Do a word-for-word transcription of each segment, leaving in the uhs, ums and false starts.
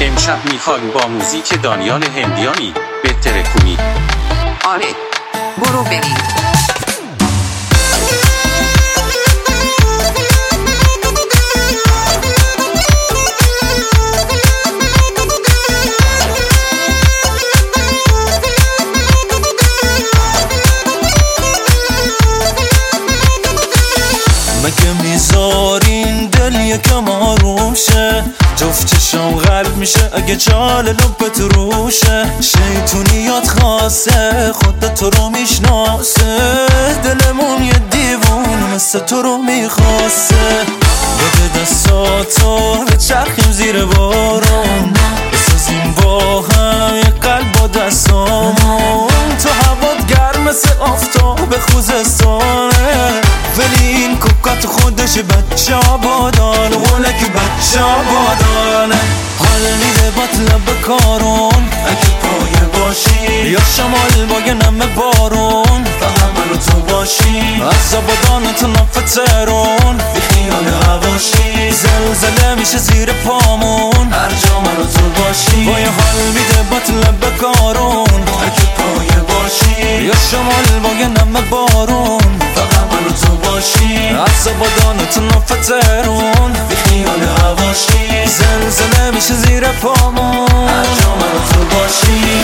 امشب میخوایم با موزیک دانیال هندیانی بهتره کنید. آره برو بریم. مگه میذارین دل یکم آروم شه؟ جفت چشم قلب میشه اگه چال لبت روشه. شیطونیات خاصه خودت تو رو میشناسه، دلمون یه دیوون مثل تو رو میخواسته. بده دستاتو بچرخیم زیر بارون، بسازیم با هم یه قلب با دستامون. تو هوات گرم مثل آفتاب خوزستانه، ولی این کوکات خودش بچه آبادانه، ولک بچه آبادانه. حال میده باطلب بکارون اگه پایه باشی، یا شمال با یه نمه بارون فقط من و تو باشی. از آبادان تا نفت ترون بی خیال هواشی، زلزله میشه زیر پامون هر جا من و تو باشی. با یه حال میده باطلب بکارون اگه پایه باشی، یا شمال با یه نمه بارون فقط من و تو باشی. از آبادان تا نفت ترون بی خیال هواشی، زلزله میشه زیر پامون هر جا من و تو باشی.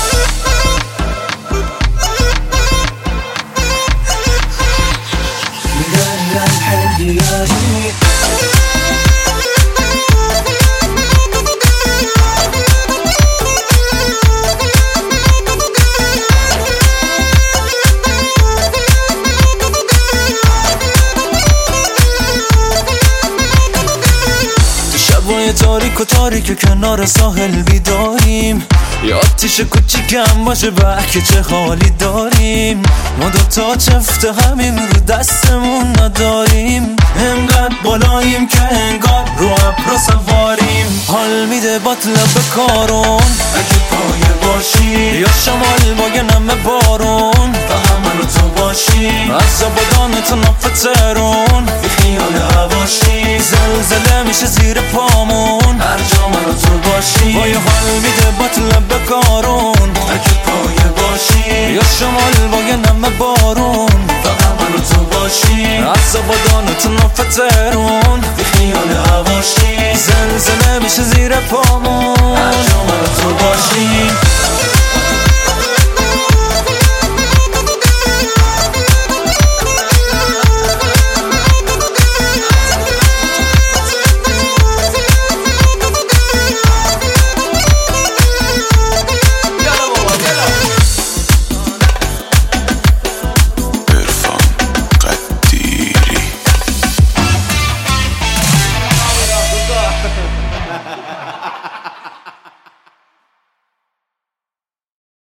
شبای تاریک و تاریک کنار ساحل بیداریم، یه آتیش کوچیکم باشه بحکه چه حالی داریم. ما دوتا چفت همیم رو دستمون نداریم، انقدر بالاییم که انگار رو ابر سواریم. حال میده باطلب بکارون اگه پایه باشی، یا شمال با یه نمه بارون فقط من و تو باشی. از آبادان تا نفت ترون بی خیال هواشی، زلزله میشه زیر پامون هر جا من و تو باشی. با یه حال میده باطلب بکارون اگه پایه باشی، یا شمال با یه نمه بارون فقط من و تو باشی. از آبادان تا نفت ترون بی خیال هواشی، زلزله میشه زیر پامون هر جا من و تو باشی.